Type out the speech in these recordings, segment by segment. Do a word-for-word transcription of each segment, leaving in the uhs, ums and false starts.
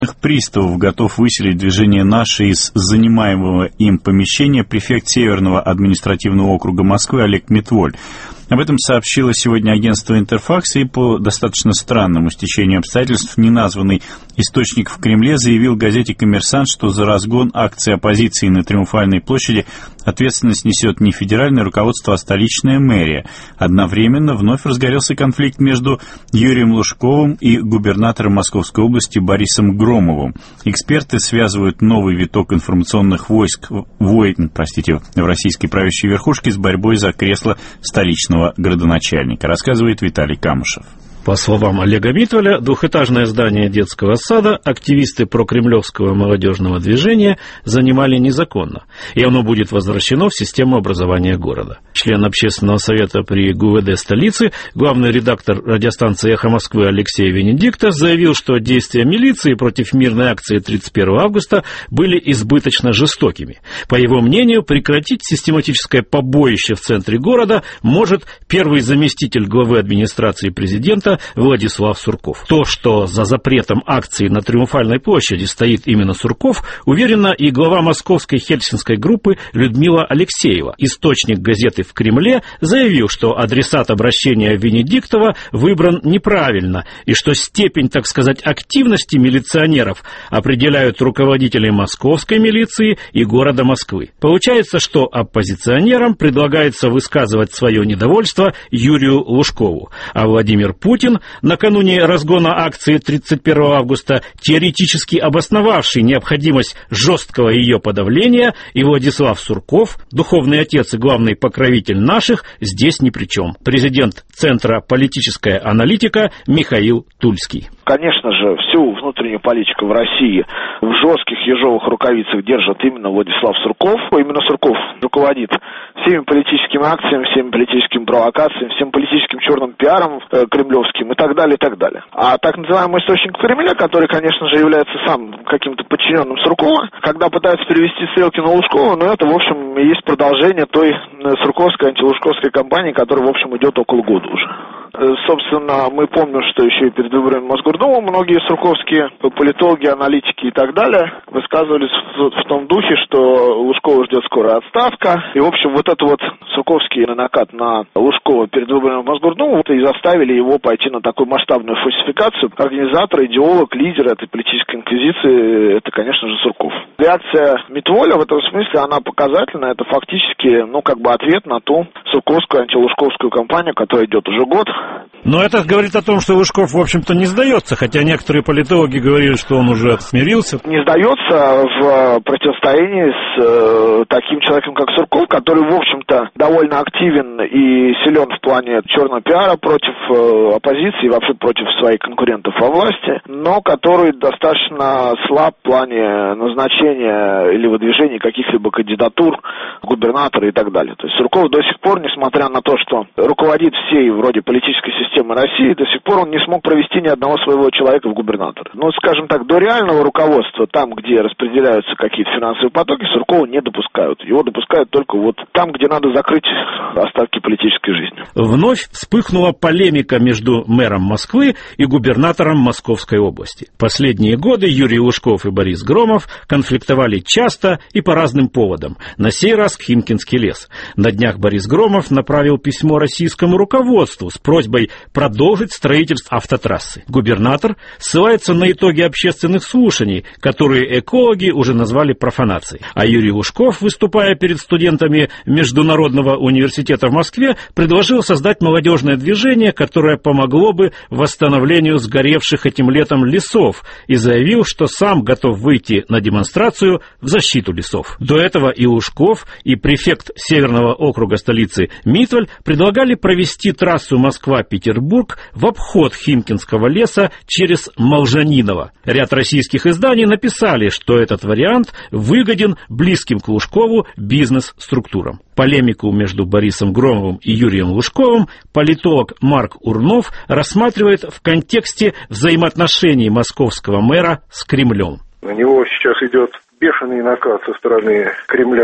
приставов готов выселить движение «Наше» из занимаемого им помещения префект Северного административного округа Москвы Олег Митволь. Об этом сообщило сегодня агентство «Интерфакс», и по достаточно странному стечению обстоятельств неназванный источник в Кремле заявил газете «Коммерсант», что за разгон акции оппозиции на Триумфальной площади ответственность несет не федеральное руководство, а столичная мэрия. Одновременно вновь разгорелся конфликт между Юрием Лужковым и губернатором Московской области Борисом Громовым. Эксперты связывают новый виток информационных войск, войн, простите, в российской правящей верхушке с борьбой за кресло столичного градоначальника, рассказывает Виталий Камышев. По словам Олега Митволя, двухэтажное здание детского сада активисты прокремлевского молодежного движения занимали незаконно, и оно будет возвращено в систему образования города. Член общественного совета при ГУВД столицы, главный редактор радиостанции «Эхо Москвы» Алексей Венедиктов заявил, что действия милиции против мирной акции тридцать первого августа были избыточно жестокими. По его мнению, прекратить систематическое побоище в центре города может первый заместитель главы администрации президента Владислав Сурков. То, что за запретом акции на Триумфальной площади стоит именно Сурков, уверена и глава московской хельсинской группы Людмила Алексеева. Источник газеты «В Кремле» заявил, что адресат обращения Венедиктова выбран неправильно, и что степень, так сказать, активности милиционеров определяют руководители московской милиции и города Москвы. Получается, что оппозиционерам предлагается высказывать свое недовольство Юрию Лужкову, а Владимир Путин, накануне разгона акции тридцать первого августа, теоретически обосновавший необходимость жесткого ее подавления, и Владислав Сурков, духовный отец и главный покровитель наших, здесь ни при чем. Президент Центра «Политическая аналитика» Михаил Тульский. Конечно же, всю внутреннюю политику в России в жестких ежовых рукавицах держит именно Владислав Сурков. Именно Сурков руководит всеми политическими акциями, всеми политическими провокациями, всем политическим черным пиаром э, кремлевским и так далее, и так далее. А так называемый источник Кремля, который, конечно же, является сам каким-то подчиненным Суркова, когда пытаются перевести стрелки на Лужкова, но это, в общем, и есть продолжение той сурковской, антилужковской кампании, которая, в общем, идет около года уже. Собственно, мы помним, что еще и перед выборами в Мосгордуму многие сурковские политологи, аналитики и так далее высказывались в, в том духе, что Лужкова ждет скорая отставка. И, в общем, вот это вот сурковский накат на Лужкова перед выборами в Мосгордуму вот и заставили его пойти на такую масштабную фальсификацию. Организатор, идеолог, лидер этой политической инквизиции, это, конечно же, Сурков. Реакция Митволя в этом смысле, она показательна. Это фактически, ну, как бы ответ на ту сурковскую, антилужковскую кампанию, которая идет уже год. Но это говорит о том, что Лужков, в общем-то, не сдается, хотя некоторые политологи говорили, что он уже смирился. Не сдается в противостоянии с э, таким человеком, как Сурков, который, в общем-то, довольно активен и силен в плане черного пиара против э, оппозиции, вообще против своих конкурентов во власти, но который достаточно слаб в плане назначения или выдвижения каких-либо кандидатур, губернатора и так далее. То есть Сурков до сих пор, несмотря на то, что руководит всей вроде политической системы России, до сих пор он не смог провести ни одного своего человека в губернаторы. Ну, скажем так, до реального руководства, там, где распределяются какие-то финансовые потоки, Суркова не допускают. Его допускают только вот там, где надо закрыть остатки политической жизни. Вновь вспыхнула полемика между мэром Москвы и губернатором Московской области. Последние годы Юрий Лужков и Борис Громов конфликтовали часто и по разным поводам. На сей раз в Химкинский лес. На днях Борис Громов направил письмо российскому руководству с просьбой продолжить строительство автотрассы. Губернатор ссылается на итоги общественных слушаний, которые экологи уже назвали профанацией. А Юрий Лужков, выступая перед студентами Международного университета в Москве, предложил создать молодежное движение, которое помогло бы восстановлению сгоревших этим летом лесов, и заявил, что сам готов выйти на демонстрацию в защиту лесов. До этого и Лужков, и префект Северного округа столицы Митволь предлагали провести трассу Москва-Петербург в обход Химкинского леса через Молжаниново. Ряд российских изданий написали, что этот вариант выгоден близким к Лужкову бизнес-структурам. Полемику между Борисом Громовым и Юрием Лужковым политолог Марк Урнов рассматривает в контексте взаимоотношений московского мэра с Кремлем. На него сейчас идет бешеный накат со стороны Кремля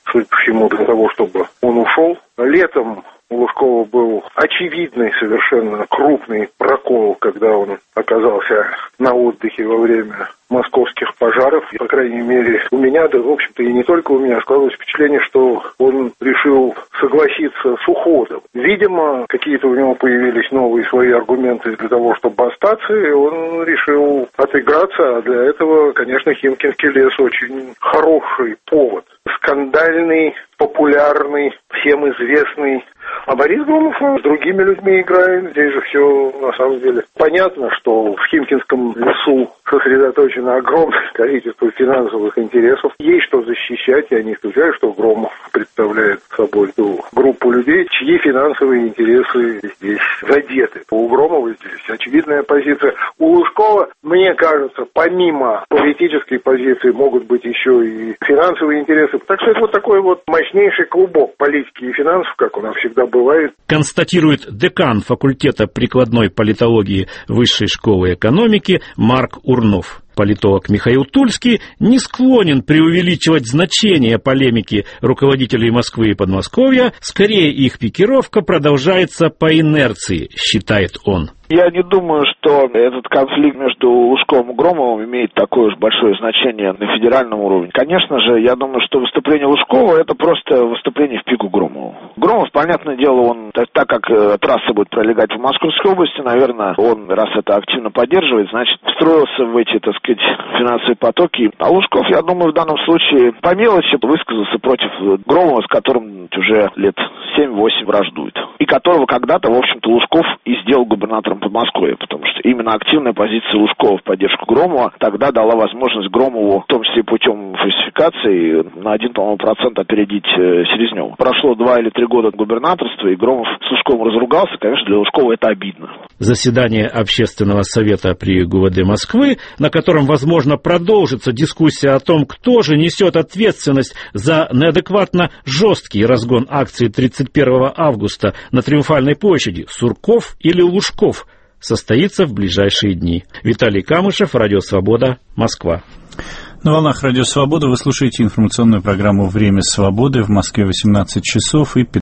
судя по всему, для того, чтобы он ушел. Летом у Лужкова был очевидный, совершенно крупный прокол, когда он оказался на отдыхе во время московских пожаров. И, по крайней мере, у меня, да, в общем-то, и не только у меня, складывалось впечатление, что он решил согласиться с уходом. Видимо, какие-то у него появились новые свои аргументы для того, чтобы остаться, и он решил отыграться, а для этого, конечно, Химкинский лес очень хороший повод. Скандальный, популярный, всем известный. А Борис Громов с другими людьми играет. Здесь же все, на самом деле, понятно, что в Химкинском лесу сосредоточено огромное количество финансовых интересов. Есть что защищать, я не исключаю, что Громов представляет собой ту группу людей, чьи финансовые интересы здесь задеты. У Громова здесь очевидная позиция. У Лужкова, мне кажется, помимо политической позиции могут быть еще и финансовые интересы. Так что это вот такой вот мощнейший клубок политики и финансов, как у нас всегда бывает. Констатирует декан факультета прикладной политологии Высшей школы экономики Марк Урнов. Политолог Михаил Тульский не склонен преувеличивать значение полемики руководителей Москвы и Подмосковья, скорее их пикировка продолжается по инерции, считает он. Я не думаю, что этот конфликт между Лужковым и Громовым имеет такое уж большое значение на федеральном уровне. Конечно же, я думаю, что выступление Лужкова – это просто выступление в пику Громову. Громов, понятное дело, он, так, так как трасса будет пролегать в Московской области, наверное, он, раз это активно поддерживает, значит, встроился в эти, так сказать, финансовые потоки. А Лужков, я думаю, в данном случае по мелочи высказался против Громова, с которым уже лет семь-восемь враждует. И которого когда-то, в общем-то, Лужков и сделал губернатором Подмосковья, потому что именно активная позиция Лужкова в поддержку Громова тогда дала возможность Громову, в том числе путем фальсификации, на один, по-моему, процент опередить Селезнёва. Прошло два или три года губернаторства, и Громов с Лужковым разругался. Конечно, для Лужкова это обидно. Заседание Общественного совета при ГУВД Москвы, на котором, возможно, продолжится дискуссия о том, кто же несет ответственность за неадекватно жесткий разгон акции тридцать первого августа на Триумфальной площади, Сурков или Лужков, состоится в ближайшие дни. Виталий Камышев, Радио Свобода, Москва. На волнах Радио Свобода вы слушаете информационную программу «Время свободы». В Москве восемнадцать часов и